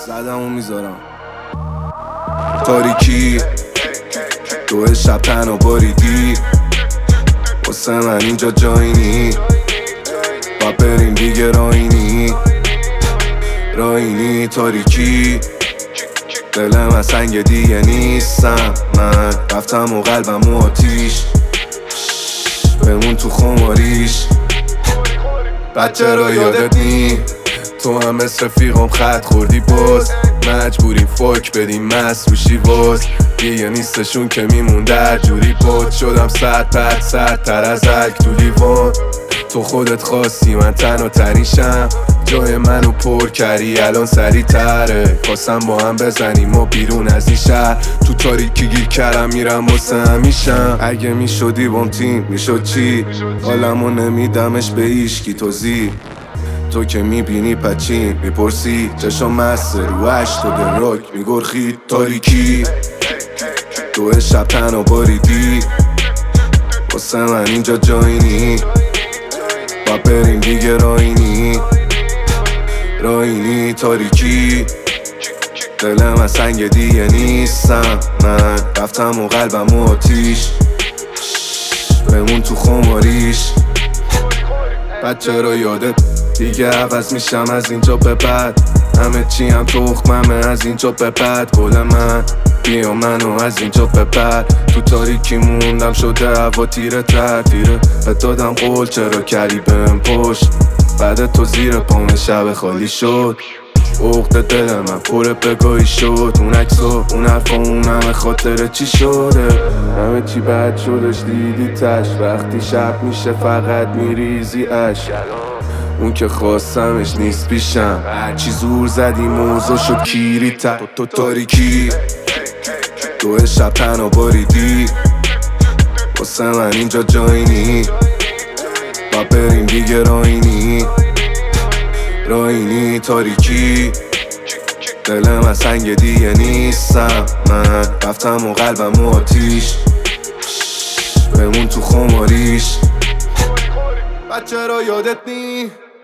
زدم و میذارم تاریکی تو شب تنها باریدی واسه من اینجا جایی نی با بریم دیگه راینی تاریکی دلم از سنگ دیگه نیستم من رفتم و قلبم و آتیش بمون تو خماریش بچه را یادت نی تو هم مثل رفیقم خط خوردی باز مجبوریم فاک بدیم مسروشی باز دیگه نیستشون که میمون در جوری بود شدم سرتر از الک تو لیوان تو خودت خواستی من تنها تریشم جای منو پر کردی الان سریع تره خواستم با هم بزنیم و بیرون از این شهر تو تاریکی گیر کردم میرم واسه همیشم اگه میشدی بام تیم میشد چی حالمو نمیدمش به ایشکی توزی تو که میبینی پچین میپرسی چشم مست رو هشت و دراک میگرخی تاریکی تو شب تنها باریدی واسه من اینجا جایی نی با بریم دیگه راینی تاریکی دلم از سنگ دیگه نیستم من رفتم و قلبم و آتیش بمون تو خماریش بچه را یادت دیگه عوض میشم از اینجا به بعد همه چی هم تخممه از اینجا به بعد گل من بیا منو از اینجا به بعد تو تاریکی موندم شده هوا تیره به دادم قول چرا کردی بهم پشت بعد تو زیر پام شب خالی شد عقد دل من پر بگاهی شد اون عکس و اون حرف و اون همه خاطره چی شده همه چی بد شدش دیدی تش وقتی شب میشه فقط میریزی عشق اون که خواستمش نیست پیشم هرچی زور زدی موضوع شد کیری تو تاریکی تو شب تنها باریدی واسه من اینجا جایی نی با بریم دیگه راینی تاریکی دلم از سنگ دیگه نیستم من رفتم و قلبم و آتیش بمون تو خماریش بچه را یادت نی